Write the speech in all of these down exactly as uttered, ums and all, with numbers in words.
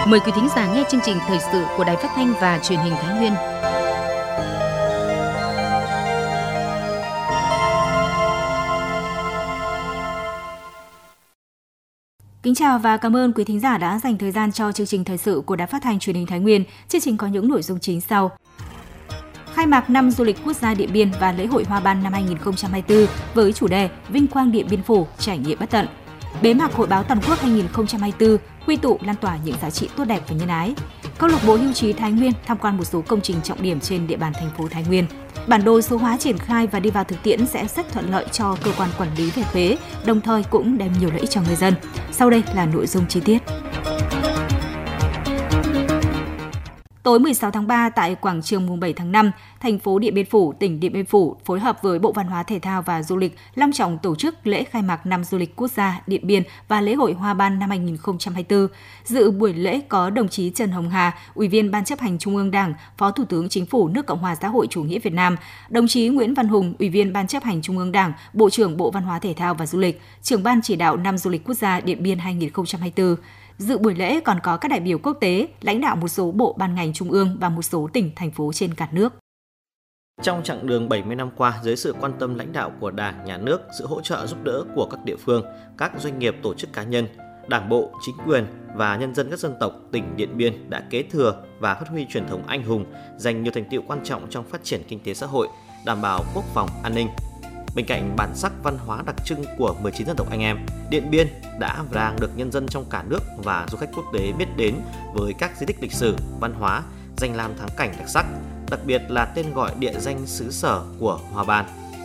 Mời quý thính giả nghe chương trình thời sự của Đài Phát thanh và Truyền hình Thái Nguyên. Kính chào và cảm ơn quý thính giả đã dành thời gian cho chương trình thời sự của Đài Phát thanh Truyền hình Thái Nguyên. Chương trình có những nội dung chính sau. Khai mạc năm du lịch quốc gia Điện Biên và lễ hội Hoa Ban năm hai không hai tư với chủ đề Vinh quang Điện Biên Phủ, trải nghiệm bất tận. Bế mạc Hội báo toàn quốc hai không hai tư, quy tụ lan tỏa những giá trị tốt đẹp và nhân ái. Câu lạc bộ hưu trí Thái Nguyên tham quan một số công trình trọng điểm trên địa bàn thành phố Thái Nguyên. Bản đồ số hóa triển khai và đi vào thực tiễn sẽ rất thuận lợi cho cơ quan quản lý về thuế, đồng thời cũng đem nhiều lợi ích cho người dân. Sau đây là nội dung chi tiết. Tối mười sáu tháng ba tại quảng trường mùng bảy tháng năm, thành phố Điện Biên Phủ, tỉnh Điện Biên Phủ phối hợp với Bộ Văn hóa Thể thao và Du lịch long trọng tổ chức lễ khai mạc năm du lịch quốc gia Điện Biên và lễ hội Hoa Ban năm hai không hai tư. Dự buổi lễ có đồng chí Trần Hồng Hà, Ủy viên Ban chấp hành Trung ương Đảng, Phó Thủ tướng Chính phủ nước Cộng hòa Xã hội Chủ nghĩa Việt Nam, đồng chí Nguyễn Văn Hùng, Ủy viên Ban chấp hành Trung ương Đảng, Bộ trưởng Bộ Văn hóa Thể thao và Du lịch, trưởng Ban chỉ đạo năm du lịch quốc gia Điện Biên hai không hai tư. Dự buổi lễ còn có các đại biểu quốc tế, lãnh đạo một số bộ ban ngành trung ương và một số tỉnh, thành phố trên cả nước. Trong chặng đường bảy mươi năm qua, dưới sự quan tâm lãnh đạo của Đảng, Nhà nước, sự hỗ trợ giúp đỡ của các địa phương, các doanh nghiệp, tổ chức cá nhân, Đảng bộ, chính quyền và nhân dân các dân tộc, tỉnh Điện Biên đã kế thừa và phát huy truyền thống anh hùng, giành nhiều thành tựu quan trọng trong phát triển kinh tế xã hội, đảm bảo quốc phòng, an ninh. Bên cạnh bản sắc văn hóa đặc trưng của mười chín dân tộc anh em, Điện Biên đã và đang được nhân dân trong cả nước và du khách quốc tế biết đến với các di tích lịch sử, văn hóa, danh lam thắng cảnh đặc sắc, đặc biệt là tên gọi địa danh xứ sở của Hoa Ban.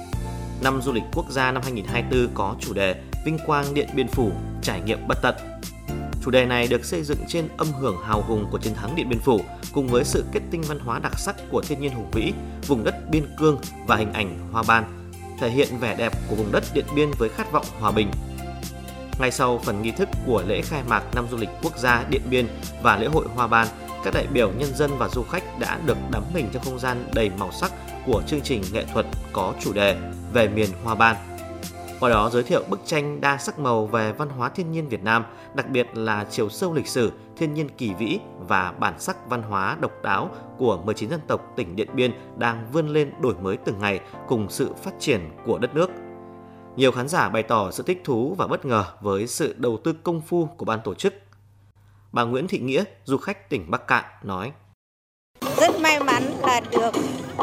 Năm du lịch quốc gia năm hai không hai tư có chủ đề Vinh quang Điện Biên Phủ, trải nghiệm bất tận. Chủ đề này được xây dựng trên âm hưởng hào hùng của chiến thắng Điện Biên Phủ cùng với sự kết tinh văn hóa đặc sắc của thiên nhiên hùng vĩ, vùng đất biên cương và hình ảnh Hoa Ban, thể hiện vẻ đẹp của vùng đất Điện Biên với khát vọng hòa bình. Ngay sau phần nghi thức của lễ khai mạc năm du lịch quốc gia Điện Biên và lễ hội Hoa Ban, các đại biểu nhân dân và du khách đã được đắm mình trong không gian đầy màu sắc của chương trình nghệ thuật có chủ đề Về miền Hoa Ban. Qua đó giới thiệu bức tranh đa sắc màu về văn hóa thiên nhiên Việt Nam, đặc biệt là chiều sâu lịch sử, thiên nhiên kỳ vĩ và bản sắc văn hóa độc đáo của mười chín dân tộc tỉnh Điện Biên đang vươn lên đổi mới từng ngày cùng sự phát triển của đất nước. Nhiều khán giả bày tỏ sự thích thú và bất ngờ với sự đầu tư công phu của ban tổ chức. Bà Nguyễn Thị Nghĩa, du khách tỉnh Bắc Kạn nói: Rất may mắn là được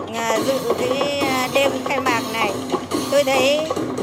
dự cái đêm khai mạc này. Tôi thấy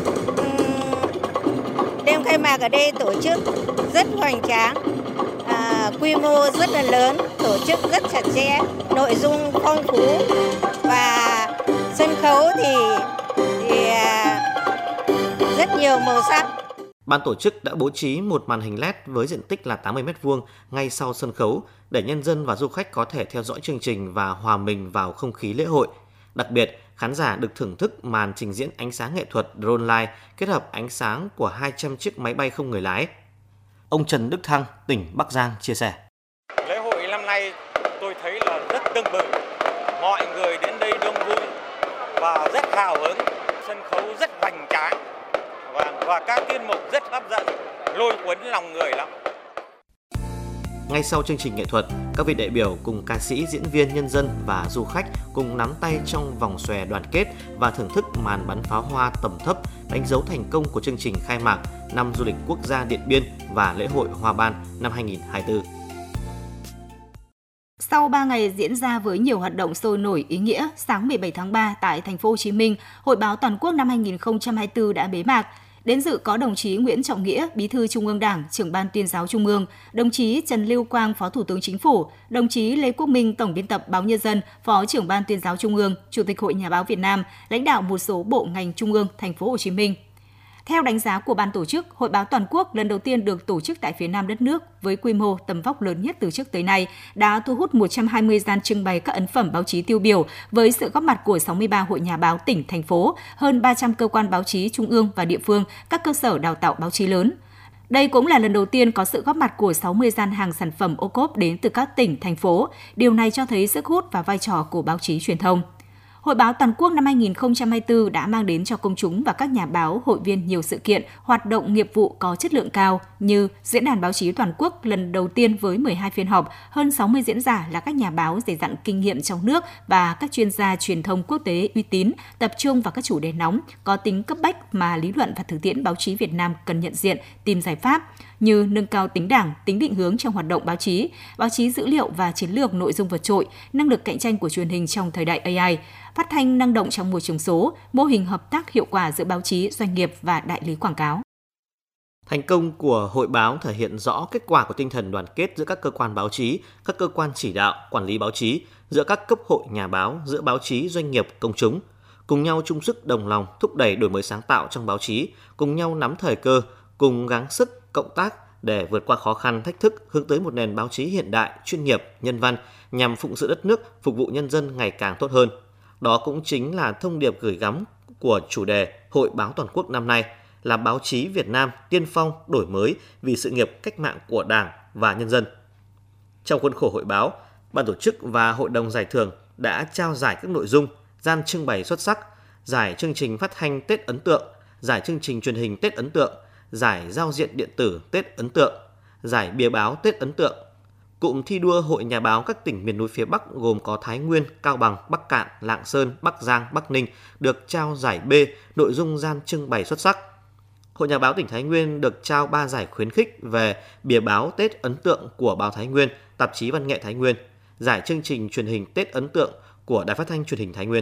đêm khai mạc ở đây tổ chức rất hoành tráng, à, quy mô rất là lớn, tổ chức rất chặt chẽ, nội dung phong phú và sân khấu thì, thì à, rất nhiều màu sắc. Ban tổ chức đã bố trí một màn hình led với diện tích là tám mươi mét vuông ngay sau sân khấu để nhân dân và du khách có thể theo dõi chương trình và hòa mình vào không khí lễ hội. Đặc biệt, khán giả được thưởng thức màn trình diễn ánh sáng nghệ thuật drone light kết hợp ánh sáng của hai trăm chiếc máy bay không người lái. Ông Trần Đức Thăng, tỉnh Bắc Giang chia sẻ: Lễ hội năm nay tôi thấy là rất tưng bừng, mọi người đến đây đông vui và rất hào hứng, sân khấu rất hoành tráng và, và các tiết mục rất hấp dẫn, lôi cuốn lòng người lắm. Ngay sau chương trình nghệ thuật, các vị đại biểu cùng ca sĩ, diễn viên, nhân dân và du khách cùng nắm tay trong vòng xòe đoàn kết và thưởng thức màn bắn pháo hoa tầm thấp đánh dấu thành công của chương trình khai mạc năm du lịch quốc gia Điện Biên và lễ hội Hoa Ban năm hai không hai tư. Sau ba ngày diễn ra với nhiều hoạt động sôi nổi ý nghĩa, sáng mười bảy tháng ba tại thành phố Hồ Chí Minh, Hội báo toàn quốc năm hai không hai tư đã bế mạc. Đến dự có đồng chí Nguyễn Trọng Nghĩa, Bí thư Trung ương Đảng, Trưởng ban Tuyên giáo Trung ương, đồng chí Trần Lưu Quang, Phó Thủ tướng Chính phủ, đồng chí Lê Quốc Minh, Tổng biên tập Báo Nhân dân, Phó Trưởng ban Tuyên giáo Trung ương, Chủ tịch Hội Nhà báo Việt Nam, lãnh đạo một số bộ ngành trung ương, thành phố Hồ Chí Minh. Theo đánh giá của ban tổ chức, Hội báo toàn quốc lần đầu tiên được tổ chức tại phía Nam đất nước với quy mô tầm vóc lớn nhất từ trước tới nay đã thu hút một trăm hai mươi gian trưng bày các ấn phẩm báo chí tiêu biểu với sự góp mặt của sáu mươi ba hội nhà báo tỉnh, thành phố, hơn ba trăm cơ quan báo chí trung ương và địa phương, các cơ sở đào tạo báo chí lớn. Đây cũng là lần đầu tiên có sự góp mặt của sáu mươi gian hàng sản phẩm ô cốp đến từ các tỉnh, thành phố. Điều này cho thấy sức hút và vai trò của báo chí truyền thông. Hội báo toàn quốc năm hai nghìn không trăm hai mươi tư đã mang đến cho công chúng và các nhà báo, hội viên nhiều sự kiện, hoạt động nghiệp vụ có chất lượng cao như Diễn đàn báo chí toàn quốc lần đầu tiên với mười hai phiên họp, hơn sáu mươi diễn giả là các nhà báo dày dặn kinh nghiệm trong nước và các chuyên gia truyền thông quốc tế uy tín, tập trung vào các chủ đề nóng, có tính cấp bách mà lý luận và thực tiễn báo chí Việt Nam cần nhận diện, tìm giải pháp như nâng cao tính đảng, tính định hướng trong hoạt động báo chí, báo chí dữ liệu và chiến lược nội dung vượt trội, năng lực cạnh tranh của truyền hình trong thời đại a i, phát thanh năng động trong môi trường số, mô hình hợp tác hiệu quả giữa báo chí, doanh nghiệp và đại lý quảng cáo. Thành công của hội báo thể hiện rõ kết quả của tinh thần đoàn kết giữa các cơ quan báo chí, các cơ quan chỉ đạo, quản lý báo chí, giữa các cấp hội nhà báo, giữa báo chí, doanh nghiệp, công chúng, cùng nhau chung sức đồng lòng thúc đẩy đổi mới sáng tạo trong báo chí, cùng nhau nắm thời cơ, cùng gắng sức cộng tác để vượt qua khó khăn, thách thức, hướng tới một nền báo chí hiện đại, chuyên nghiệp, nhân văn nhằm phụng sự đất nước, phục vụ nhân dân ngày càng tốt hơn. Đó cũng chính là thông điệp gửi gắm của chủ đề Hội báo toàn quốc năm nay là báo chí Việt Nam tiên phong đổi mới vì sự nghiệp cách mạng của Đảng và nhân dân. Trong khuôn khổ hội báo, ban tổ chức và hội đồng giải thưởng đã trao giải các nội dung gian trưng bày xuất sắc, giải chương trình phát thanh Tết ấn tượng, giải chương trình truyền hình Tết ấn tượng, giải giao diện điện tử Tết ấn tượng, giải bìa báo Tết ấn tượng. Cụm thi đua Hội Nhà báo các tỉnh miền núi phía Bắc gồm có Thái Nguyên, Cao Bằng, Bắc Kạn, Lạng Sơn, Bắc Giang, Bắc Ninh được trao giải B, nội dung gian trưng bày xuất sắc. Hội Nhà báo tỉnh Thái Nguyên được trao ba giải khuyến khích về bìa báo Tết ấn tượng của báo Thái Nguyên, tạp chí Văn nghệ Thái Nguyên, giải chương trình truyền hình Tết ấn tượng của Đài Phát thanh Truyền hình Thái Nguyên.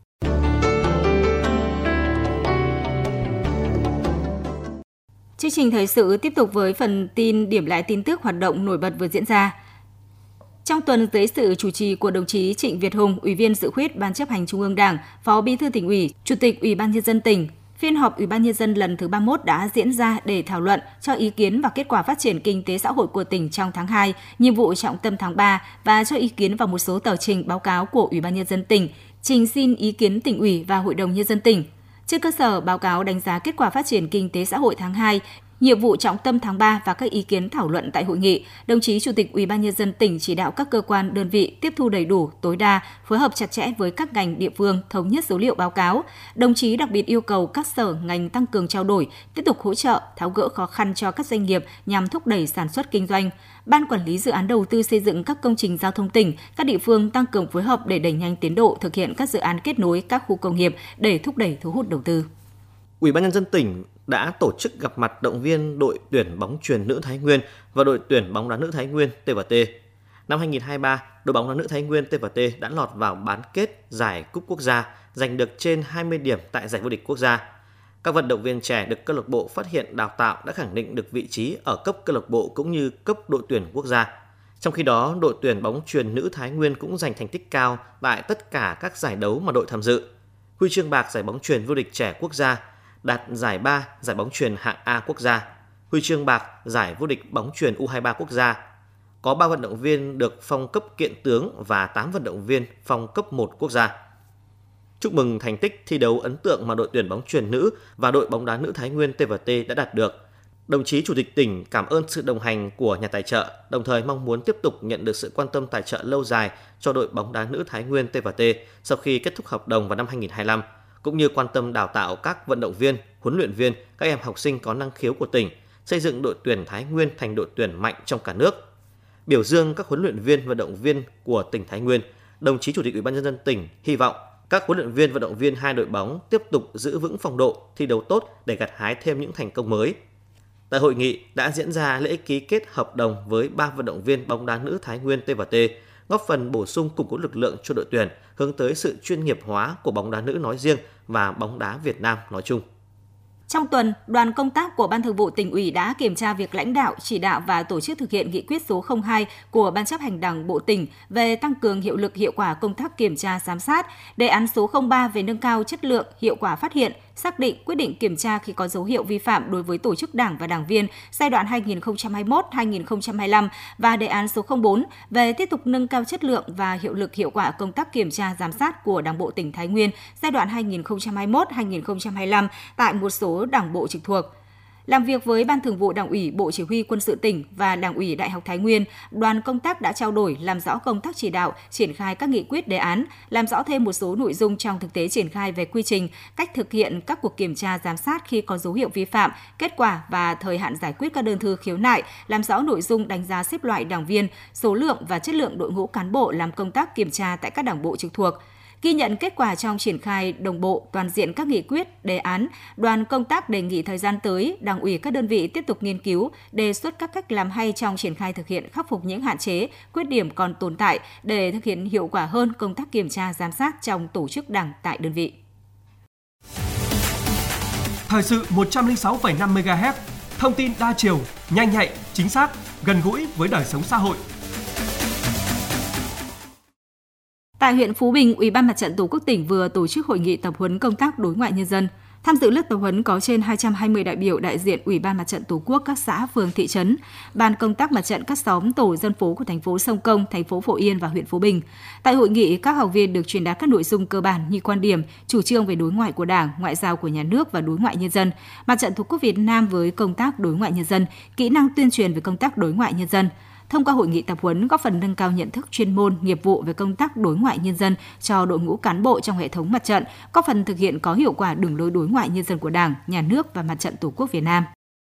Chương trình thời sự tiếp tục với phần tin điểm lại tin tức hoạt động nổi bật vừa diễn ra. Trong tuần, dưới sự chủ trì của đồng chí Trịnh Việt Hùng, Ủy viên Dự khuyết Ban Chấp hành Trung ương Đảng, Phó Bí thư Tỉnh ủy, Chủ tịch Ủy ban Nhân dân tỉnh, phiên họp Ủy ban Nhân dân lần thứ ba mươi mốt đã diễn ra để thảo luận, cho ý kiến vào kết quả phát triển kinh tế xã hội của tỉnh trong tháng hai, nhiệm vụ trọng tâm tháng ba và cho ý kiến vào một số tờ trình báo cáo của Ủy ban Nhân dân tỉnh, trình xin ý kiến Tỉnh ủy và Hội đồng Nhân dân tỉnh. Trên cơ sở báo cáo đánh giá kết quả phát triển kinh tế xã hội tháng hai, nhiệm vụ trọng tâm tháng ba và các ý kiến thảo luận tại hội nghị, đồng chí Chủ tịch Ủy ban Nhân dân tỉnh chỉ đạo các cơ quan, đơn vị tiếp thu đầy đủ, tối đa, phối hợp chặt chẽ với các ngành địa phương, thống nhất số liệu báo cáo. Đồng chí đặc biệt yêu cầu các sở, ngành tăng cường trao đổi, tiếp tục hỗ trợ, tháo gỡ khó khăn cho các doanh nghiệp nhằm thúc đẩy sản xuất kinh doanh. Ban quản lý dự án đầu tư xây dựng các công trình giao thông tỉnh, các địa phương tăng cường phối hợp để đẩy nhanh tiến độ thực hiện các dự án kết nối các khu công nghiệp để thúc đẩy thu hút đầu tư. Ủy ban Nhân dân tỉnh đã tổ chức gặp mặt động viên đội tuyển bóng chuyền nữ Thái Nguyên và đội tuyển bóng đá nữ Thái Nguyên T và T. Năm hai nghìn không trăm hai mươi ba, đội bóng đá nữ Thái Nguyên T và T đã lọt vào bán kết giải Cúp Quốc gia, giành được trên hai mươi điểm tại giải vô địch quốc gia. Các vận động viên trẻ được câu lạc bộ phát hiện đào tạo đã khẳng định được vị trí ở cấp câu lạc bộ cũng như cấp đội tuyển quốc gia. Trong khi đó, đội tuyển bóng chuyền nữ Thái Nguyên cũng giành thành tích cao tại tất cả các giải đấu mà đội tham dự. Huy chương bạc giải bóng chuyền vô địch trẻ quốc gia, đạt giải ba giải bóng chuyền hạng A quốc gia, huy chương bạc giải vô địch bóng chuyền U hai mươi ba quốc gia. Có ba vận động viên được phong cấp kiện tướng và tám vận động viên phong cấp một quốc gia. Chúc mừng thành tích thi đấu ấn tượng mà đội tuyển bóng chuyền nữ và đội bóng đá nữ Thái Nguyên T và T đã đạt được. Đồng chí Chủ tịch tỉnh cảm ơn sự đồng hành của nhà tài trợ, đồng thời mong muốn tiếp tục nhận được sự quan tâm tài trợ lâu dài cho đội bóng đá nữ Thái Nguyên T và T sau khi kết thúc hợp đồng vào năm hai nghìn không trăm hai mươi lăm, cũng như quan tâm đào tạo các vận động viên, huấn luyện viên, các em học sinh có năng khiếu của tỉnh, xây dựng đội tuyển Thái Nguyên thành đội tuyển mạnh trong cả nước. Biểu dương các huấn luyện viên, vận động viên của tỉnh Thái Nguyên, đồng chí Chủ tịch Ủy ban Nhân dân tỉnh hy vọng các huấn luyện viên, vận động viên hai đội bóng tiếp tục giữ vững phong độ, thi đấu tốt để gặt hái thêm những thành công mới. Tại hội nghị đã diễn ra lễ ký kết hợp đồng với ba vận động viên bóng đá nữ Thái Nguyên T và T, góp phần bổ sung củng cố lực lượng cho đội tuyển, hướng tới sự chuyên nghiệp hóa của bóng đá nữ nói riêng và bóng đá Việt Nam nói chung. Trong tuần, đoàn công tác của Ban Thường vụ Tỉnh ủy đã kiểm tra việc lãnh đạo, chỉ đạo và tổ chức thực hiện nghị quyết số không hai của Ban Chấp hành Đảng Bộ Tỉnh về tăng cường hiệu lực hiệu quả công tác kiểm tra giám sát, đề án số không ba về nâng cao chất lượng, hiệu quả phát hiện, xác định, quyết định kiểm tra khi có dấu hiệu vi phạm đối với tổ chức đảng và đảng viên giai đoạn hai nghìn không trăm hai mươi mốt đến hai nghìn không trăm hai mươi lăm và đề án số không bốn về tiếp tục nâng cao chất lượng và hiệu lực hiệu quả công tác kiểm tra giám sát của Đảng bộ tỉnh Thái Nguyên giai đoạn hai nghìn không trăm hai mươi mốt đến hai nghìn không trăm hai mươi lăm tại một số đảng bộ trực thuộc. Làm việc với Ban Thường vụ Đảng ủy Bộ Chỉ huy Quân sự tỉnh và Đảng ủy Đại học Thái Nguyên, đoàn công tác đã trao đổi làm rõ công tác chỉ đạo, triển khai các nghị quyết đề án, làm rõ thêm một số nội dung trong thực tế triển khai về quy trình, cách thực hiện các cuộc kiểm tra giám sát khi có dấu hiệu vi phạm, kết quả và thời hạn giải quyết các đơn thư khiếu nại, làm rõ nội dung đánh giá xếp loại đảng viên, số lượng và chất lượng đội ngũ cán bộ làm công tác kiểm tra tại các đảng bộ trực thuộc. Ghi nhận kết quả trong triển khai đồng bộ toàn diện các nghị quyết, đề án, đoàn công tác đề nghị thời gian tới, Đảng ủy các đơn vị tiếp tục nghiên cứu, đề xuất các cách làm hay trong triển khai thực hiện, khắc phục những hạn chế, khuyết điểm còn tồn tại để thực hiện hiệu quả hơn công tác kiểm tra giám sát trong tổ chức Đảng tại đơn vị. Thời sự một trăm lẻ sáu phẩy năm mê ga héc, thông tin đa chiều, nhanh nhạy, chính xác, gần gũi với đời sống xã hội. Tại huyện Phú Bình, Ủy ban Mặt trận Tổ quốc tỉnh vừa tổ chức hội nghị tập huấn công tác đối ngoại nhân dân. Tham dự lớp tập huấn có trên hai trăm hai mươi đại biểu đại diện Ủy ban Mặt trận Tổ quốc các xã, phường, thị trấn, ban công tác mặt trận các xóm, tổ dân phố của thành phố Sông Công, thành phố Phổ Yên và huyện Phú Bình. Tại hội nghị, các học viên được truyền đạt các nội dung cơ bản như quan điểm, chủ trương về đối ngoại của Đảng, ngoại giao của nhà nước và đối ngoại nhân dân, Mặt trận Tổ quốc Việt Nam với công tác đối ngoại nhân dân, kỹ năng tuyên truyền về công tác đối ngoại nhân dân. Thông qua hội nghị tập huấn góp phần nâng cao nhận thức chuyên môn, nghiệp vụ về công tác đối ngoại nhân dân cho đội ngũ cán bộ trong hệ thống mặt trận, góp phần thực hiện có hiệu quả đường lối đối ngoại nhân dân của Đảng, Nhà nước và Mặt trận Tổ quốc Việt Nam.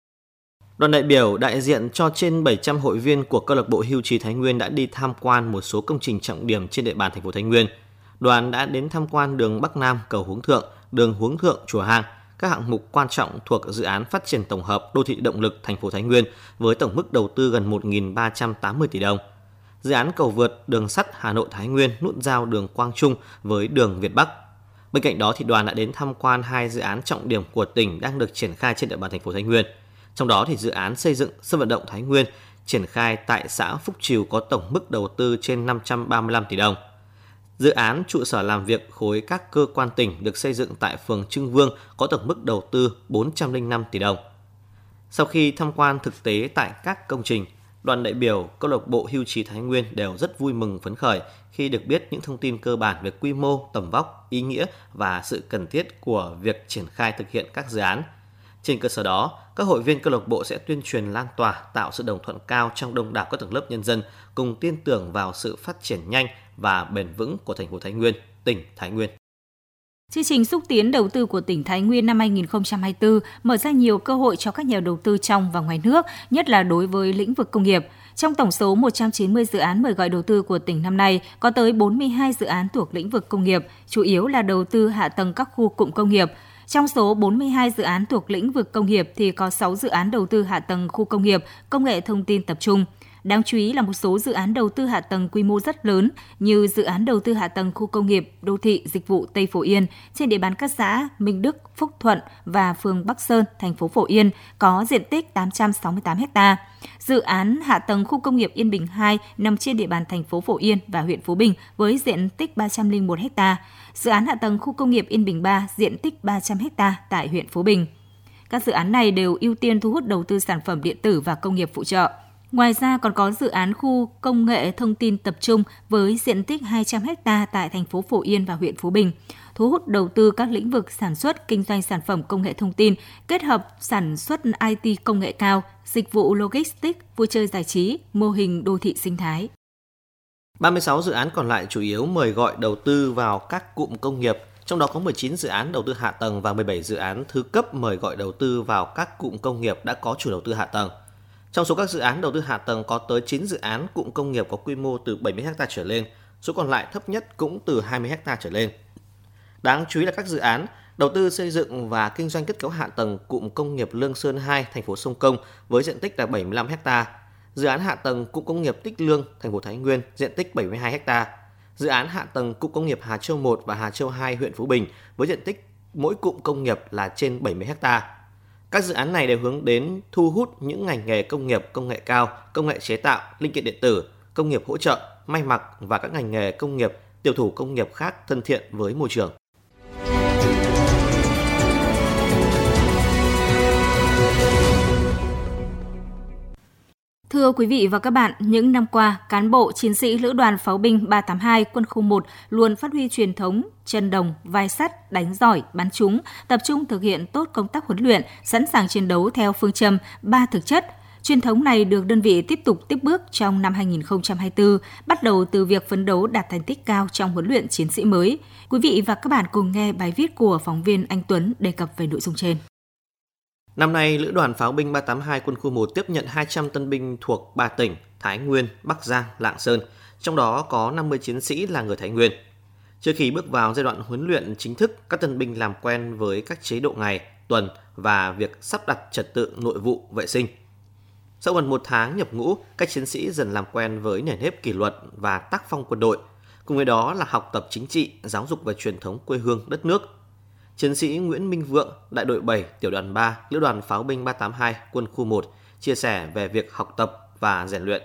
Đoàn đại biểu đại diện cho trên bảy trăm hội viên của câu lạc bộ Hưu trí Thái Nguyên đã đi tham quan một số công trình trọng điểm trên địa bàn thành phố Thái Nguyên. Đoàn đã đến tham quan đường Bắc Nam cầu Huống Thượng, đường Huống Thượng Chùa Hang, các hạng mục quan trọng thuộc dự án phát triển tổng hợp đô thị động lực thành phố Thái Nguyên với tổng mức đầu tư gần một nghìn ba trăm tám mươi tỷ đồng. Dự án cầu vượt đường sắt Hà Nội Thái Nguyên nút giao đường Quang Trung với đường Việt Bắc. Bên cạnh đó thì đoàn đã đến tham quan hai dự án trọng điểm của tỉnh đang được triển khai trên địa bàn thành phố Thái Nguyên. Trong đó thì dự án xây dựng sân vận động Thái Nguyên triển khai tại xã Phúc Trìu có tổng mức đầu tư trên năm trăm ba mươi lăm tỷ đồng. Dự án trụ sở làm việc khối các cơ quan tỉnh được xây dựng tại phường Trưng Vương có tổng mức đầu tư bốn trăm lẻ năm tỷ đồng. Sau khi tham quan thực tế tại các công trình, đoàn đại biểu câu lạc bộ Hưu trí Thái Nguyên đều rất vui mừng phấn khởi khi được biết những thông tin cơ bản về quy mô, tầm vóc, ý nghĩa và sự cần thiết của việc triển khai thực hiện các dự án. Trên cơ sở đó, các hội viên câu lạc bộ sẽ tuyên truyền lan tỏa, tạo sự đồng thuận cao trong đông đảo các tầng lớp nhân dân, cùng tin tưởng vào sự phát triển nhanh và bền vững của thành phố Thái Nguyên, tỉnh Thái Nguyên. Chương trình xúc tiến đầu tư của tỉnh Thái Nguyên năm hai nghìn không trăm hai mươi tư mở ra nhiều cơ hội cho các nhà đầu tư trong và ngoài nước, nhất là đối với lĩnh vực công nghiệp. Trong tổng số một trăm chín mươi dự án mời gọi đầu tư của tỉnh năm nay, có tới bốn mươi hai dự án thuộc lĩnh vực công nghiệp, chủ yếu là đầu tư hạ tầng các khu cụm công nghiệp. Trong số bốn mươi hai dự án thuộc lĩnh vực công nghiệp thì có sáu dự án đầu tư hạ tầng khu công nghiệp, công nghệ thông tin tập trung. Đáng chú ý là một số dự án đầu tư hạ tầng quy mô rất lớn như dự án đầu tư hạ tầng khu công nghiệp, đô thị, dịch vụ Tây Phổ Yên trên địa bàn các xã Minh Đức, Phúc Thuận và phường Bắc Sơn, thành phố Phổ Yên có diện tích tám trăm sáu mươi tám ha. Dự án hạ tầng khu công nghiệp Yên Bình hai nằm trên địa bàn thành phố Phổ Yên và huyện Phú Bình với diện tích ba trăm lẻ một ha. Dự án hạ tầng khu công nghiệp Yên Bình ba diện tích ba trăm ha tại huyện Phú Bình. Các dự án này đều ưu tiên thu hút đầu tư sản phẩm điện tử và công nghiệp phụ trợ. Ngoài ra còn có dự án khu công nghệ thông tin tập trung với diện tích hai trăm ha tại thành phố Phổ Yên và huyện Phú Bình, thu hút đầu tư các lĩnh vực sản xuất, kinh doanh sản phẩm công nghệ thông tin, kết hợp sản xuất i tê công nghệ cao, dịch vụ logistics, vui chơi giải trí, mô hình đô thị sinh thái. ba mươi sáu dự án còn lại chủ yếu mời gọi đầu tư vào các cụm công nghiệp, trong đó có mười chín dự án đầu tư hạ tầng và mười bảy dự án thứ cấp mời gọi đầu tư vào các cụm công nghiệp đã có chủ đầu tư hạ tầng. Trong số các dự án đầu tư hạ tầng có tới chín dự án cụm công nghiệp có quy mô từ bảy mươi ha trở lên, số còn lại thấp nhất cũng từ hai mươi ha trở lên. Đáng chú ý là các dự án đầu tư xây dựng và kinh doanh kết cấu hạ tầng cụm công nghiệp Lương Sơn hai, thành phố Sông Công với diện tích là bảy mươi lăm ha, dự án hạ tầng cụm công nghiệp Tích Lương, thành phố Thái Nguyên diện tích bảy mươi hai ha, dự án hạ tầng cụm công nghiệp Hà Châu một và Hà Châu hai, huyện Phú Bình với diện tích mỗi cụm công nghiệp là trên bảy mươi ha. Các dự án này đều hướng đến thu hút những ngành nghề công nghiệp, công nghệ cao, công nghệ chế tạo, linh kiện điện tử, công nghiệp hỗ trợ, may mặc và các ngành nghề công nghiệp, tiểu thủ công nghiệp khác thân thiện với môi trường. Thưa quý vị và các bạn, những năm qua, cán bộ, chiến sĩ Lữ đoàn Pháo binh ba tám hai Quân khu một luôn phát huy truyền thống chân đồng, vai sắt, đánh giỏi, bắn trúng, tập trung thực hiện tốt công tác huấn luyện, sẵn sàng chiến đấu theo phương châm ba thực chất. Truyền thống này được đơn vị tiếp tục tiếp bước trong năm hai nghìn không trăm hai mươi tư, bắt đầu từ việc phấn đấu đạt thành tích cao trong huấn luyện chiến sĩ mới. Quý vị và các bạn cùng nghe bài viết của phóng viên Anh Tuấn đề cập về nội dung trên. Năm nay, Lữ đoàn Pháo binh ba tám hai Quân khu một tiếp nhận hai trăm tân binh thuộc ba tỉnh Thái Nguyên, Bắc Giang, Lạng Sơn, trong đó có năm mươi chiến sĩ là người Thái Nguyên. Trước khi bước vào giai đoạn huấn luyện chính thức, các tân binh làm quen với các chế độ ngày, tuần và việc sắp đặt trật tự nội vụ, vệ sinh. Sau gần một tháng nhập ngũ, các chiến sĩ dần làm quen với nền nếp kỷ luật và tác phong quân đội, cùng với đó là học tập chính trị, giáo dục và truyền thống quê hương đất nước. Chiến sĩ Nguyễn Minh Vượng, đại đội bảy, tiểu đoàn ba, Lữ đoàn Pháo binh ba tám hai, Quân khu một, chia sẻ về việc học tập và rèn luyện.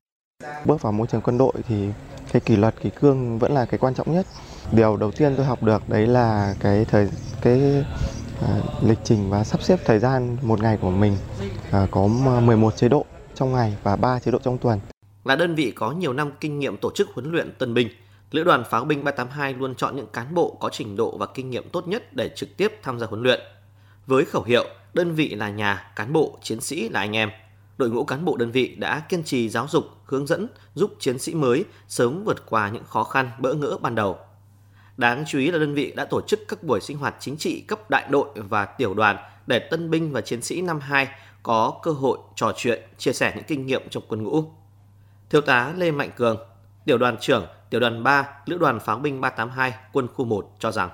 Bước vào môi trường quân đội thì cái kỷ luật, kỷ cương vẫn là cái quan trọng nhất. Điều đầu tiên tôi học được đấy là cái thời cái uh, lịch trình và sắp xếp thời gian một ngày của mình. Uh, có mười một chế độ trong ngày và ba chế độ trong tuần. Là đơn vị có nhiều năm kinh nghiệm tổ chức huấn luyện tân binh, Lữ đoàn Pháo binh ba tám hai luôn chọn những cán bộ có trình độ và kinh nghiệm tốt nhất để trực tiếp tham gia huấn luyện. Với khẩu hiệu đơn vị là nhà, cán bộ, chiến sĩ là anh em, đội ngũ cán bộ đơn vị đã kiên trì giáo dục, hướng dẫn, giúp chiến sĩ mới sớm vượt qua những khó khăn, bỡ ngỡ ban đầu. Đáng chú ý là đơn vị đã tổ chức các buổi sinh hoạt chính trị cấp đại đội và tiểu đoàn để tân binh và chiến sĩ năm hai có cơ hội trò chuyện, chia sẻ những kinh nghiệm trong quân ngũ. Thiếu tá Lê Mạnh Cường, tiểu đoàn trưởng, tiểu đoàn ba, Lữ đoàn Pháo binh ba tám hai, Quân khu một cho rằng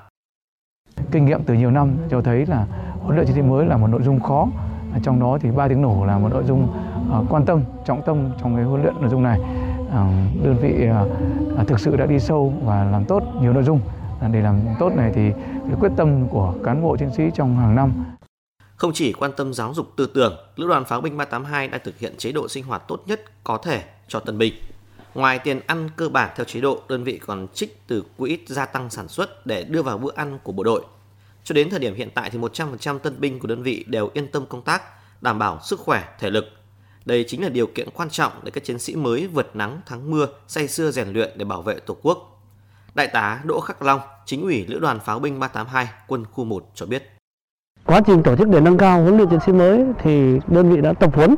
kinh nghiệm từ nhiều năm cho thấy là huấn luyện chiến sĩ mới là một nội dung khó. Trong đó thì ba tiếng nổ là một nội dung uh, quan tâm, trọng tâm trong cái huấn luyện nội dung này. Uh, đơn vị uh, thực sự đã đi sâu và làm tốt nhiều nội dung. Uh, để làm tốt này thì quyết tâm của cán bộ chiến sĩ trong hàng năm. Không chỉ quan tâm giáo dục tư tưởng, Lữ đoàn Pháo binh ba tám hai đã thực hiện chế độ sinh hoạt tốt nhất có thể cho tân binh. Ngoài tiền ăn cơ bản theo chế độ, đơn vị còn trích từ quỹ gia tăng sản xuất để đưa vào bữa ăn của bộ đội. Cho đến thời điểm hiện tại thì một trăm phần trăm tân binh của đơn vị đều yên tâm công tác, đảm bảo sức khỏe, thể lực. Đây chính là điều kiện quan trọng để các chiến sĩ mới vượt nắng thắng mưa, say sưa rèn luyện để bảo vệ Tổ quốc. Đại tá Đỗ Khắc Long, Chính ủy Lữ đoàn Pháo binh ba tám hai, Quân khu một cho biết. Quá trình tổ chức để nâng cao huấn luyện chiến sĩ mới thì đơn vị đã tập huấn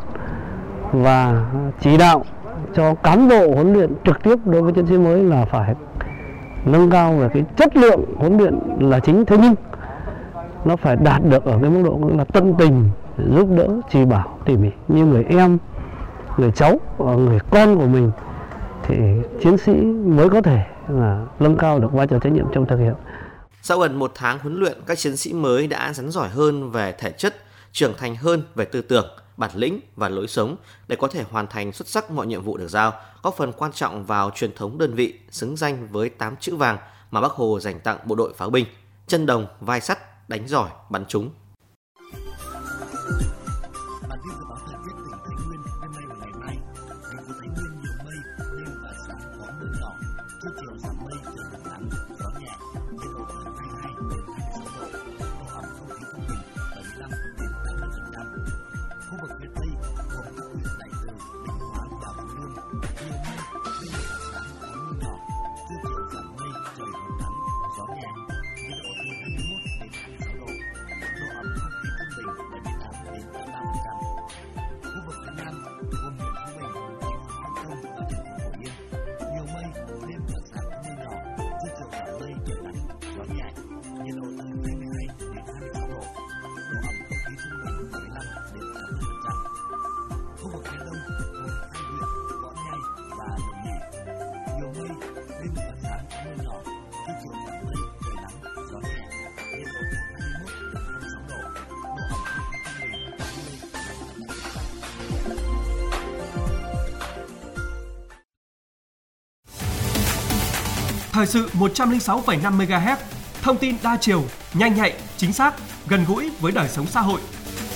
và chỉ đạo cho cán bộ huấn luyện trực tiếp đối với chiến sĩ mới là phải nâng cao về cái chất lượng huấn luyện là chính, thế nhưng nó phải đạt được ở cái mức độ là tận tình, giúp đỡ, chỉ bảo tỉ mỉ như người em, người cháu, người con của mình thì chiến sĩ mới có thể là nâng cao được vai trò trách nhiệm trong thực hiện. Sau gần một tháng huấn luyện, các chiến sĩ mới đã rắn giỏi hơn về thể chất, trưởng thành hơn về tư tưởng, bản lĩnh và lối sống để có thể hoàn thành xuất sắc mọi nhiệm vụ được giao, góp phần quan trọng vào truyền thống đơn vị xứng danh với tám chữ vàng mà Bác Hồ dành tặng bộ đội pháo binh: chân đồng, vai sắt, đánh giỏi, bắn trúng. Thời sự một trăm lẻ sáu phẩy năm mê ga héc, thông tin đa chiều, nhanh nhạy, chính xác, gần gũi với đời sống xã hội.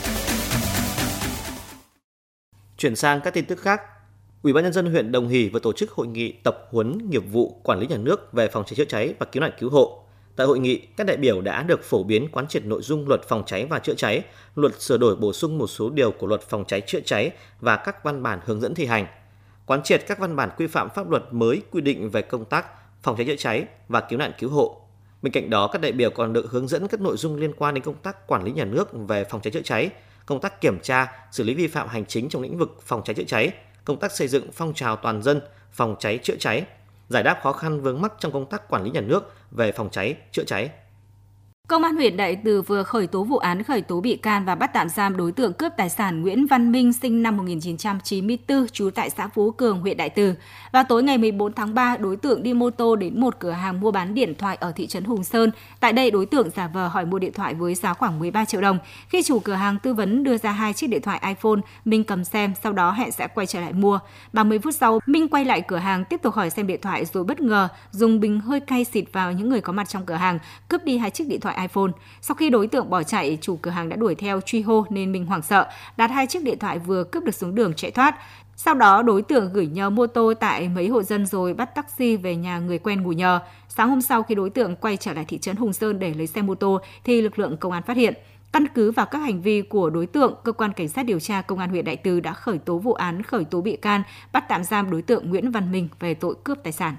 Chuyển sang các tin tức khác, Ủy ban nhân dân huyện Đồng Hỷ vừa tổ chức hội nghị tập huấn nghiệp vụ quản lý nhà nước về phòng cháy chữa cháy và cứu nạn cứu hộ. Tại hội nghị, các đại biểu đã được phổ biến quán triệt nội dung Luật Phòng cháy và chữa cháy, Luật sửa đổi bổ sung một số điều của Luật Phòng cháy chữa cháy và các văn bản hướng dẫn thi hành. Quán triệt các văn bản quy phạm pháp luật mới quy định về công tác phòng cháy chữa cháy và cứu nạn cứu hộ. Bên cạnh đó, các đại biểu còn được hướng dẫn các nội dung liên quan đến công tác quản lý nhà nước về phòng cháy chữa cháy, công tác kiểm tra, xử lý vi phạm hành chính trong lĩnh vực phòng cháy chữa cháy, công tác xây dựng phong trào toàn dân phòng cháy chữa cháy, giải đáp khó khăn vướng mắc trong công tác quản lý nhà nước về phòng cháy chữa cháy. Công an huyện Đại Từ vừa khởi tố vụ án khởi tố bị can và bắt tạm giam đối tượng cướp tài sản Nguyễn Văn Minh sinh năm một nghìn chín trăm chín mươi tư, trú tại xã Phú Cường, huyện Đại Từ. Vào tối ngày mười bốn tháng ba, đối tượng đi mô tô đến một cửa hàng mua bán điện thoại ở thị trấn Hùng Sơn. Tại đây, đối tượng giả vờ hỏi mua điện thoại với giá khoảng mười ba triệu đồng. Khi chủ cửa hàng tư vấn đưa ra hai chiếc điện thoại iPhone, Minh cầm xem, sau đó hẹn sẽ quay trở lại mua. ba mươi phút sau, Minh quay lại cửa hàng tiếp tục hỏi xem điện thoại rồi bất ngờ dùng bình hơi cay xịt vào những người có mặt trong cửa hàng, cướp đi hai chiếc điện thoại iPhone. Sau khi đối tượng bỏ chạy, chủ cửa hàng đã đuổi theo truy hô nên Minh hoảng sợ, đặt hai chiếc điện thoại vừa cướp được xuống đường chạy thoát. Sau đó, đối tượng gửi nhờ mô tô tại mấy hộ dân rồi bắt taxi về nhà người quen ngủ nhờ. Sáng hôm sau, khi đối tượng quay trở lại thị trấn Hùng Sơn để lấy xe mô tô, thì lực lượng công an phát hiện. Căn cứ vào các hành vi của đối tượng, cơ quan cảnh sát điều tra công an huyện Đại Từ đã khởi tố vụ án khởi tố bị can, bắt tạm giam đối tượng Nguyễn Văn Minh về tội cướp tài sản.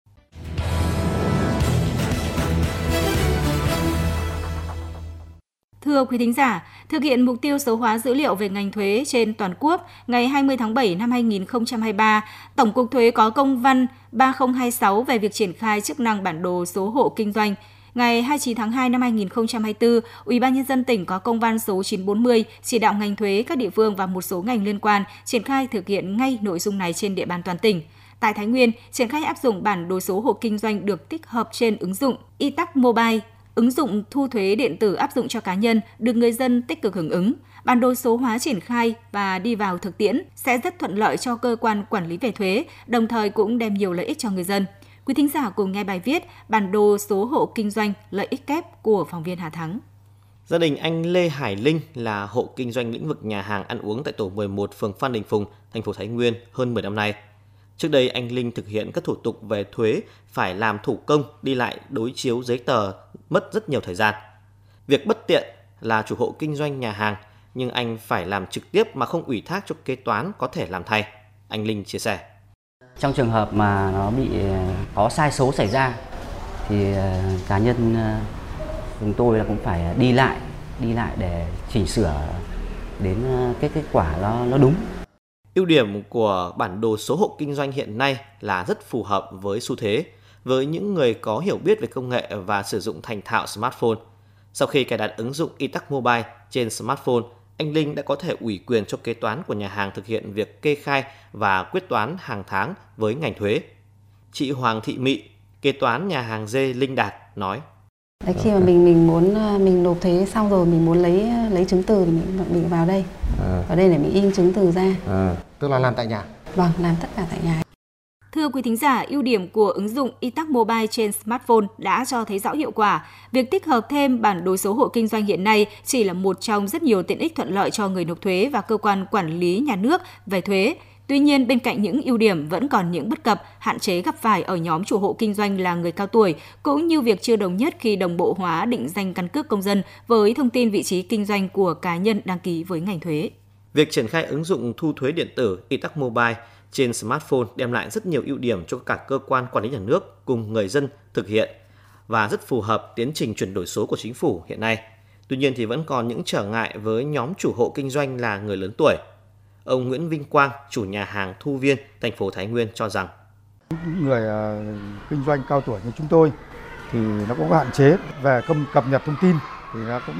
Thưa quý thính giả, thực hiện mục tiêu số hóa dữ liệu về ngành thuế trên toàn quốc, ngày hai mươi tháng bảy năm hai nghìn không trăm hai mươi ba, Tổng cục Thuế có công văn ba không hai sáu về việc triển khai chức năng bản đồ số hộ kinh doanh. Ngày hai mươi chín tháng hai năm hai nghìn không trăm hai mươi tư, Ủy ban Nhân dân tỉnh có công văn số chín trăm bốn mươi chỉ đạo ngành thuế, các địa phương và một số ngành liên quan triển khai thực hiện ngay nội dung này trên địa bàn toàn tỉnh. Tại Thái Nguyên, triển khai áp dụng bản đồ số hộ kinh doanh được tích hợp trên ứng dụng i tắc Mobile. Ứng dụng thu thuế điện tử áp dụng cho cá nhân được người dân tích cực hưởng ứng. Bản đồ số hóa triển khai và đi vào thực tiễn sẽ rất thuận lợi cho cơ quan quản lý về thuế, đồng thời cũng đem nhiều lợi ích cho người dân. Quý thính giả cùng nghe bài viết Bản đồ số hộ kinh doanh lợi ích kép của phóng viên Hà Thắng. Gia đình anh Lê Hải Linh là hộ kinh doanh lĩnh vực nhà hàng ăn uống tại tổ mười một phường Phan Đình Phùng, thành phố Thái Nguyên hơn mười năm nay. Trước đây, anh Linh thực hiện các thủ tục về thuế phải làm thủ công, đi lại đối chiếu giấy tờ, mất rất nhiều thời gian. Việc bất tiện là chủ hộ kinh doanh nhà hàng, nhưng anh phải làm trực tiếp mà không ủy thác cho kế toán có thể làm thay. Anh Linh chia sẻ. Trong trường hợp mà nó bị có sai số xảy ra, thì cá nhân chúng tôi là cũng phải đi lại, đi lại để chỉnh sửa đến cái kết quả nó, nó đúng. Ưu điểm của bản đồ số hộ kinh doanh hiện nay là rất phù hợp với xu thế, với những người có hiểu biết về công nghệ và sử dụng thành thạo smartphone. Sau khi cài đặt ứng dụng i tắc Mobile trên smartphone, anh Linh đã có thể ủy quyền cho kế toán của nhà hàng thực hiện việc kê khai và quyết toán hàng tháng với ngành thuế. Chị Hoàng Thị Mị, kế toán nhà hàng Dê Linh Đạt nói: Đấy, khi mà mình mình muốn mình nộp thuế xong rồi mình muốn lấy lấy chứng từ thì mình, mình vào đây, à. vào đây để mình in chứng từ ra. À, tức là làm tại nhà. Vâng, làm tất cả tại nhà. Thưa quý thính giả, ưu điểm của ứng dụng i tắc Mobile trên smartphone đã cho thấy rõ hiệu quả. Việc tích hợp thêm bản đồ số hộ kinh doanh hiện nay chỉ là một trong rất nhiều tiện ích thuận lợi cho người nộp thuế và cơ quan quản lý nhà nước về thuế. Tuy nhiên, bên cạnh những ưu điểm vẫn còn những bất cập, hạn chế gặp phải ở nhóm chủ hộ kinh doanh là người cao tuổi, cũng như việc chưa đồng nhất khi đồng bộ hóa định danh căn cước công dân với thông tin vị trí kinh doanh của cá nhân đăng ký với ngành thuế. Việc triển khai ứng dụng thu thuế điện tử i tắc Mobile trên smartphone đem lại rất nhiều ưu điểm cho cả cơ quan quản lý nhà nước cùng người dân thực hiện và rất phù hợp tiến trình chuyển đổi số của chính phủ hiện nay. Tuy nhiên thì vẫn còn những trở ngại với nhóm chủ hộ kinh doanh là người lớn tuổi. Ông Nguyễn Vinh Quang, chủ nhà hàng Thu Viên, thành phố Thái Nguyên cho rằng người uh, kinh doanh cao tuổi như chúng tôi thì nó cũng có hạn chế về công cập nhật thông tin thì nó cũng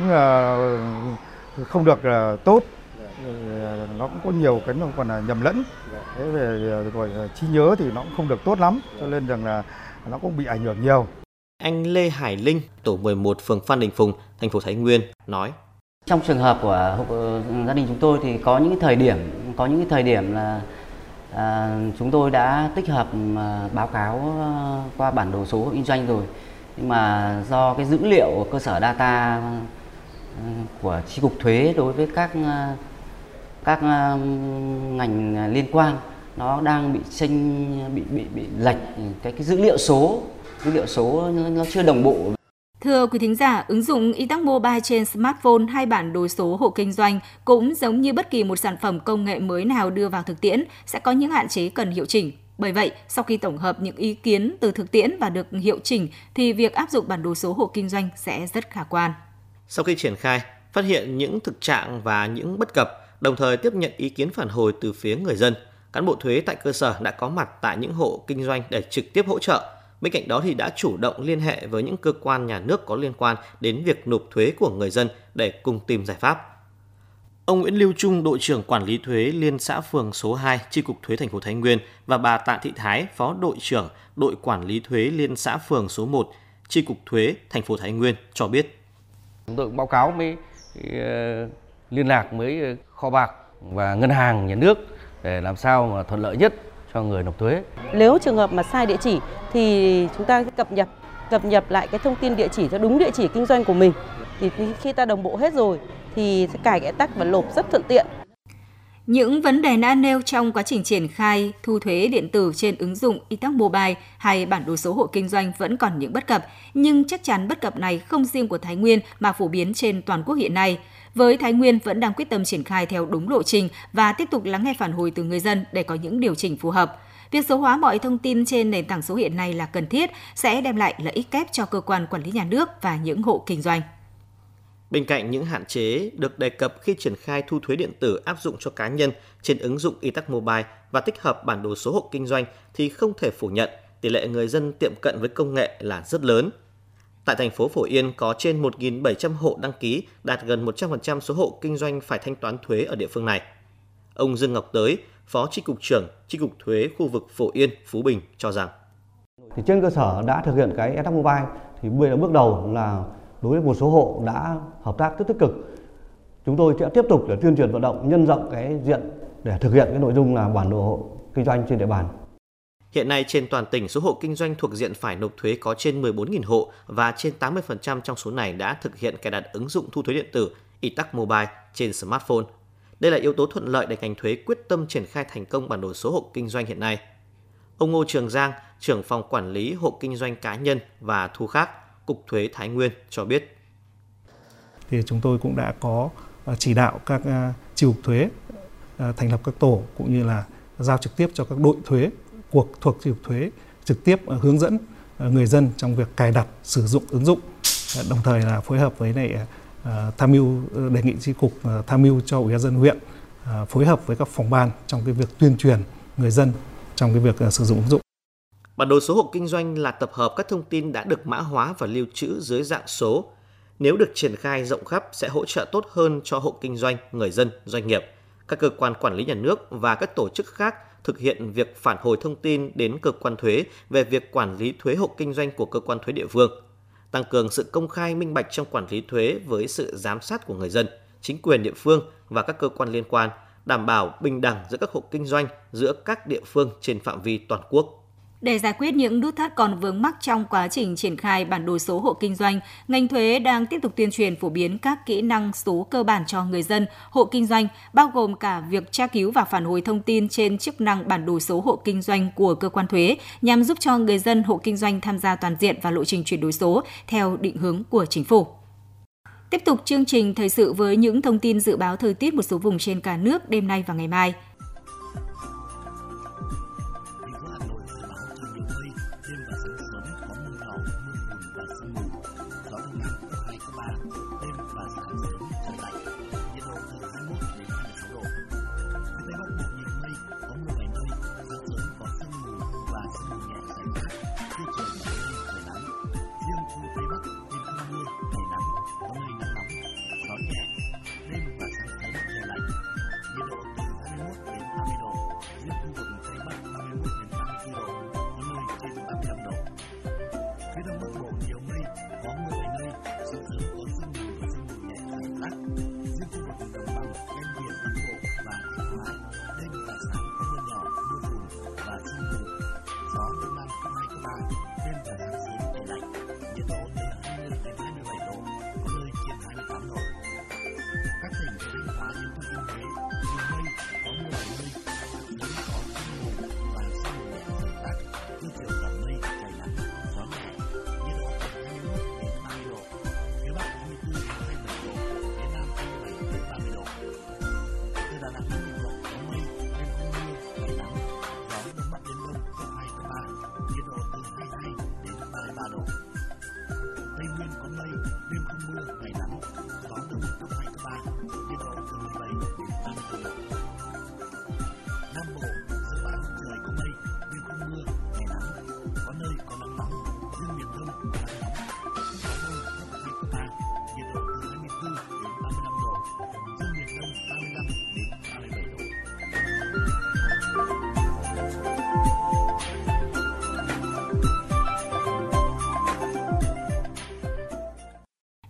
uh, không được uh, tốt. Nó cũng có nhiều cái nó còn là nhầm lẫn. Thế về rồi trí nhớ thì nó cũng không được tốt lắm, cho nên rằng là nó cũng bị ảnh hưởng nhiều. Anh Lê Hải Linh, tổ mười một phường Phan Đình Phùng, thành phố Thái Nguyên nói: Trong trường hợp của gia đình chúng tôi thì có những thời điểm, có những thời điểm là à, chúng tôi đã tích hợp à, báo cáo à, qua bản đồ số kinh doanh rồi, nhưng mà do cái dữ liệu cơ sở data à, của chi cục thuế đối với các à, các à, ngành liên quan nó đang bị chênh bị bị bị lệch cái cái dữ liệu số dữ liệu số nó, nó chưa đồng bộ. Thưa quý thính giả, ứng dụng e tắc Mobile trên smartphone hay bản đồ số hộ kinh doanh cũng giống như bất kỳ một sản phẩm công nghệ mới nào đưa vào thực tiễn sẽ có những hạn chế cần hiệu chỉnh. Bởi vậy, sau khi tổng hợp những ý kiến từ thực tiễn và được hiệu chỉnh thì việc áp dụng bản đồ số hộ kinh doanh sẽ rất khả quan. Sau khi triển khai, phát hiện những thực trạng và những bất cập, đồng thời tiếp nhận ý kiến phản hồi từ phía người dân, cán bộ thuế tại cơ sở đã có mặt tại những hộ kinh doanh để trực tiếp hỗ trợ. Bên cạnh đó thì đã chủ động liên hệ với những cơ quan nhà nước có liên quan đến việc nộp thuế của người dân để cùng tìm giải pháp. Ông Nguyễn Lưu Trung, đội trưởng quản lý thuế liên xã phường số hai, Chi cục thuế thành phố Thái Nguyên và bà Tạ Thị Thái, phó đội trưởng đội quản lý thuế liên xã phường số một, Chi cục thuế thành phố Thái Nguyên cho biết. Chúng tôi báo cáo với uh, liên lạc với kho bạc và ngân hàng nhà nước để làm sao mà thuận lợi nhất cho người nộp thuế. Nếu trường hợp mà sai địa chỉ thì chúng ta cập nhật cập nhật lại cái thông tin địa chỉ cho đúng địa chỉ kinh doanh của mình. Thì khi ta đồng bộ hết rồi thì sẽ cài cái tắc và nộp rất thuận tiện. Những vấn đề đã nêu trong quá trình triển khai thu thuế điện tử trên ứng dụng e tắc Mobile hay bản đồ số hộ kinh doanh vẫn còn những bất cập, nhưng chắc chắn bất cập này không riêng của Thái Nguyên mà phổ biến trên toàn quốc hiện nay. Với Thái Nguyên vẫn đang quyết tâm triển khai theo đúng lộ trình và tiếp tục lắng nghe phản hồi từ người dân để có những điều chỉnh phù hợp. Việc số hóa mọi thông tin trên nền tảng số hiện nay là cần thiết, sẽ đem lại lợi ích kép cho cơ quan quản lý nhà nước và những hộ kinh doanh. Bên cạnh những hạn chế được đề cập khi triển khai thu thuế điện tử áp dụng cho cá nhân trên ứng dụng e tắc Mobile và tích hợp bản đồ số hộ kinh doanh thì không thể phủ nhận tỷ lệ người dân tiệm cận với công nghệ là rất lớn. Tại thành phố Phổ Yên có trên một nghìn bảy trăm hộ đăng ký, đạt gần một trăm phần trăm số hộ kinh doanh phải thanh toán thuế ở địa phương này. Ông Dương Ngọc Tới, Phó Chi cục trưởng Chi cục thuế khu vực Phổ Yên, Phú Bình cho rằng thì trên cơ sở đã thực hiện cái e tắc Mobile thì bây giờ bước đầu là đối với một số hộ đã hợp tác rất tích cực. Chúng tôi sẽ tiếp tục để tuyên truyền vận động nhân rộng cái diện để thực hiện cái nội dung là bản đồ hộ kinh doanh trên địa bàn. Hiện nay trên toàn tỉnh số hộ kinh doanh thuộc diện phải nộp thuế có trên mười bốn nghìn hộ và trên tám mươi phần trăm trong số này đã thực hiện cài đặt ứng dụng thu thuế điện tử e tắc Mobile trên smartphone. Đây là yếu tố thuận lợi để ngành thuế quyết tâm triển khai thành công bản đồ số hộ kinh doanh hiện nay. Ông Ngô Trường Giang, trưởng phòng quản lý hộ kinh doanh cá nhân và thu khác, Cục Thuế Thái Nguyên cho biết. Thì chúng tôi cũng đã có chỉ đạo các chi cục thuế thành lập các tổ cũng như là giao trực tiếp cho các đội thuế cuộc thuộc chi cục thuế trực tiếp hướng dẫn người dân trong việc cài đặt sử dụng ứng dụng, đồng thời là phối hợp với lại tham mưu đề nghị chi cục tham mưu cho ủy ban nhân dân huyện phối hợp với các phòng ban trong cái việc tuyên truyền người dân trong cái việc sử dụng ứng dụng. Bản đồ số hộ kinh doanh là tập hợp các thông tin đã được mã hóa và lưu trữ dưới dạng số. Nếu được triển khai rộng khắp sẽ hỗ trợ tốt hơn cho hộ kinh doanh, người dân, doanh nghiệp, các cơ quan quản lý nhà nước và các tổ chức khác thực hiện việc phản hồi thông tin đến cơ quan thuế về việc quản lý thuế hộ kinh doanh của cơ quan thuế địa phương, tăng cường sự công khai minh bạch trong quản lý thuế với sự giám sát của người dân, chính quyền địa phương và các cơ quan liên quan, đảm bảo bình đẳng giữa các hộ kinh doanh, giữa các địa phương trên phạm vi toàn quốc. Để giải quyết những nút thắt còn vướng mắc trong quá trình triển khai bản đồ số hộ kinh doanh, ngành thuế đang tiếp tục tuyên truyền phổ biến các kỹ năng số cơ bản cho người dân, hộ kinh doanh, bao gồm cả việc tra cứu và phản hồi thông tin trên chức năng bản đồ số hộ kinh doanh của cơ quan thuế, nhằm giúp cho người dân, hộ kinh doanh tham gia toàn diện vào lộ trình chuyển đổi số theo định hướng của chính phủ. Tiếp tục chương trình thời sự với những thông tin dự báo thời tiết một số vùng trên cả nước đêm nay và ngày mai.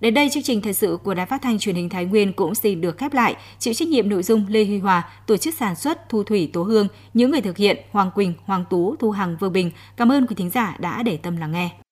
Đến đây, chương trình thời sự của Đài Phát thanh Truyền hình Thái Nguyên cũng xin được khép lại. Chịu trách nhiệm nội dung Lê Huy Hòa, tổ chức sản xuất Thu Thủy Tố Hương, những người thực hiện Hoàng Quỳnh, Hoàng Tú, Thu Hằng, Vương Bình. Cảm ơn quý thính giả đã để tâm lắng nghe.